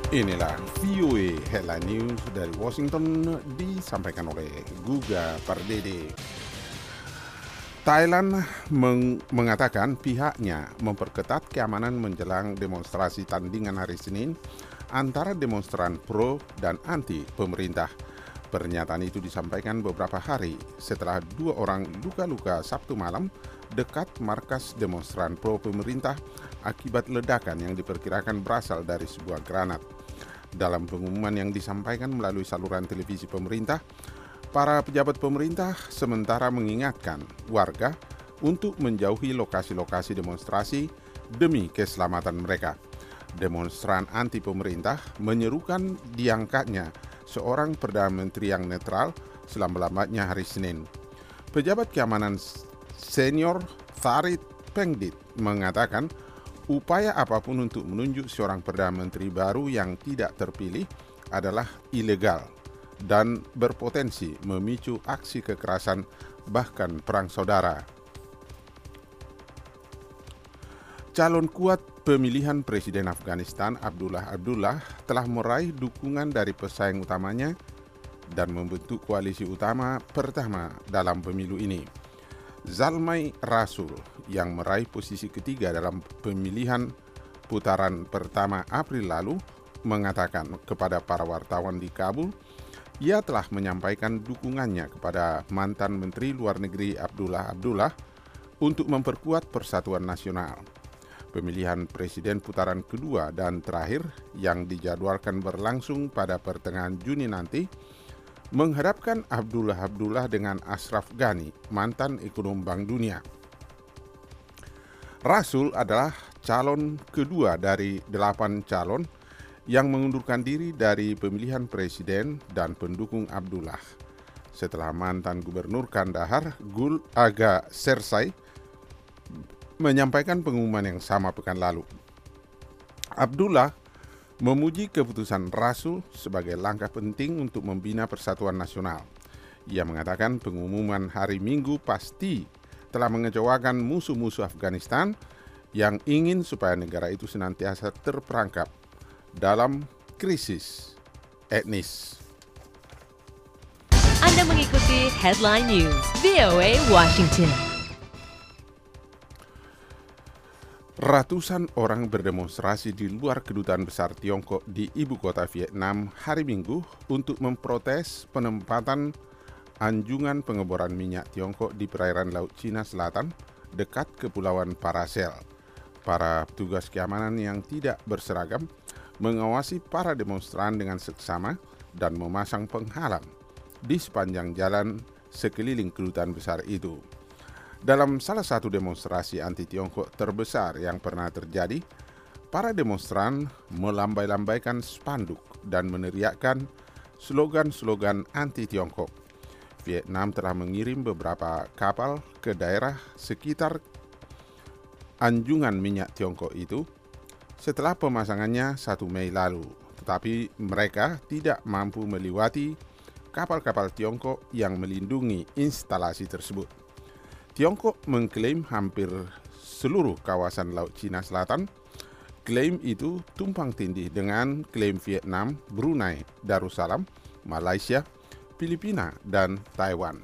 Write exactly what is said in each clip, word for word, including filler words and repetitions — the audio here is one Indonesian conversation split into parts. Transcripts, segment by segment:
Inilah V O A Headline News dari Washington disampaikan oleh Guga Pardede. Thailand meng- mengatakan pihaknya memperketat keamanan menjelang demonstrasi tandingan hari Senin antara demonstran pro dan anti pemerintah. Pernyataan itu disampaikan beberapa hari setelah dua orang luka-luka Sabtu malam dekat markas demonstran pro pemerintah akibat ledakan yang diperkirakan berasal dari sebuah granat. Dalam pengumuman yang disampaikan melalui saluran televisi pemerintah, para pejabat pemerintah sementara mengingatkan warga untuk menjauhi lokasi-lokasi demonstrasi demi keselamatan mereka. Demonstran anti pemerintah menyerukan diangkatnya seorang Perdana Menteri yang netral selama-lamanya hari Senin. Pejabat keamanan senior Farid Pengdit mengatakan upaya apapun untuk menunjuk seorang Perdana Menteri baru yang tidak terpilih adalah ilegal dan berpotensi memicu aksi kekerasan bahkan perang saudara. Calon kuat pemilihan Presiden Afghanistan Abdullah Abdullah telah meraih dukungan dari pesaing utamanya dan membentuk koalisi utama pertama dalam pemilu ini. Zalmay Rasul yang meraih posisi ketiga dalam pemilihan putaran pertama April lalu mengatakan kepada para wartawan di Kabul, ia telah menyampaikan dukungannya kepada mantan Menteri Luar Negeri Abdullah Abdullah untuk memperkuat persatuan nasional. Pemilihan presiden putaran kedua dan terakhir yang dijadwalkan berlangsung pada pertengahan Juni nanti menghadapkan Abdullah Abdullah dengan Ashraf Ghani, mantan ekonom Bank Dunia. Rasul adalah calon kedua dari delapan calon yang mengundurkan diri dari pemilihan presiden dan pendukung Abdullah setelah mantan gubernur Kandahar Gul Aga Sersai menyampaikan pengumuman yang sama pekan lalu. Abdullah memuji keputusan Rasul sebagai langkah penting untuk membina persatuan nasional. Ia mengatakan pengumuman hari Minggu pasti telah mengecewakan musuh-musuh Afghanistan yang ingin supaya negara itu senantiasa terperangkap dalam krisis etnis. Anda mengikuti Headline News V O A Washington. Ratusan orang berdemonstrasi di luar kedutaan besar Tiongkok di ibu kota Vietnam hari Minggu untuk memprotes penempatan anjungan pengeboran minyak Tiongkok di perairan Laut Cina Selatan dekat Kepulauan Paracel. Para petugas keamanan yang tidak berseragam mengawasi para demonstran dengan seksama dan memasang penghalang di sepanjang jalan sekeliling kedutaan besar itu. Dalam salah satu demonstrasi anti-Tiongkok terbesar yang pernah terjadi, para demonstran melambai-lambaikan spanduk dan meneriakkan slogan-slogan anti-Tiongkok. Vietnam telah mengirim beberapa kapal ke daerah sekitar anjungan minyak Tiongkok itu setelah pemasangannya satu Mei lalu, tetapi mereka tidak mampu melewati kapal-kapal Tiongkok yang melindungi instalasi tersebut. Tiongkok mengklaim hampir seluruh kawasan Laut Cina Selatan. Klaim itu tumpang tindih dengan klaim Vietnam, Brunei, Darussalam, Malaysia, Filipina, dan Taiwan.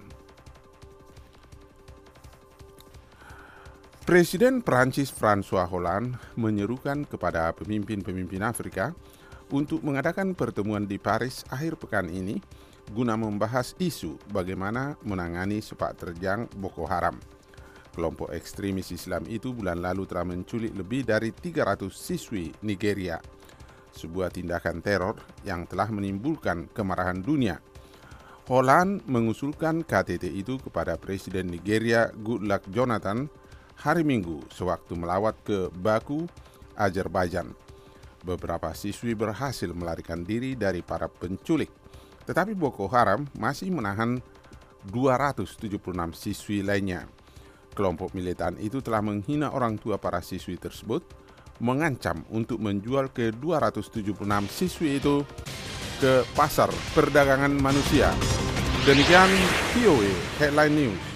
Presiden Prancis François Hollande menyerukan kepada pemimpin-pemimpin Afrika untuk mengadakan pertemuan di Paris akhir pekan ini guna membahas isu bagaimana menangani sepak terjang Boko Haram. Kelompok ekstremis Islam itu bulan lalu telah menculik lebih dari tiga ratus siswi Nigeria, sebuah tindakan teror yang telah menimbulkan kemarahan dunia. Hollande mengusulkan K T T itu kepada Presiden Nigeria Goodluck Jonathan hari Minggu sewaktu melawat ke Baku, Azerbaijan. Beberapa siswi berhasil melarikan diri dari para penculik, tetapi Boko Haram masih menahan dua ratus tujuh puluh enam siswi lainnya. Kelompok militan itu telah menghina orang tua para siswi tersebut, mengancam untuk menjual ke dua ratus tujuh puluh enam siswi itu ke pasar perdagangan manusia. Demikian V O A Headline News.